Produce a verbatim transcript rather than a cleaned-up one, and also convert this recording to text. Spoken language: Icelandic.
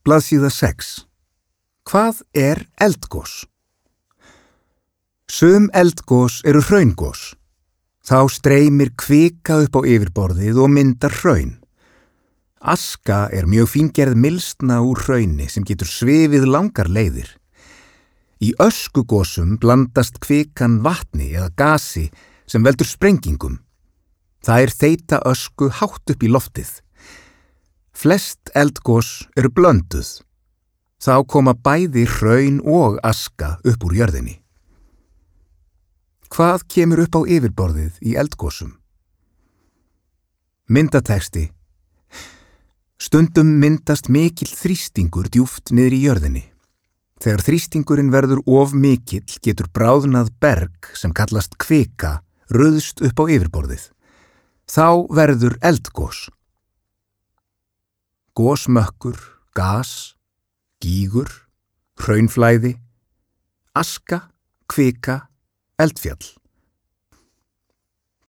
Blaðsíða sex. Hvað er eldgos? Sum eldgos eru hraungos. Þá streymir kvika upp á yfirborðið og myndar hraun. Aska er mjög fíngerð mylsna úr hrauni sem getur svifið langar leiðir. Í öskugosum blandast kvikan vatni eða gasi sem veldur sprengingum. Þær þeyta ösku hátt upp í loftið. Flest eldgos eru blönduð. Þá koma bæði hraun og aska upp úr jörðinni. Hvað kemur upp á yfirborðið í eldgosum? Myndatexti. Stundum myndast mikill þrýstingur djúpt niður í jörðinni. Þegar þrýstingurinn verður of mikill getur bráðnað berg sem kallast kvika ruðst upp á yfirborðið. Þá verður eldgos. Gosmökkur, gas, gígur, hraunflæði, aska, kvika, eldfjall.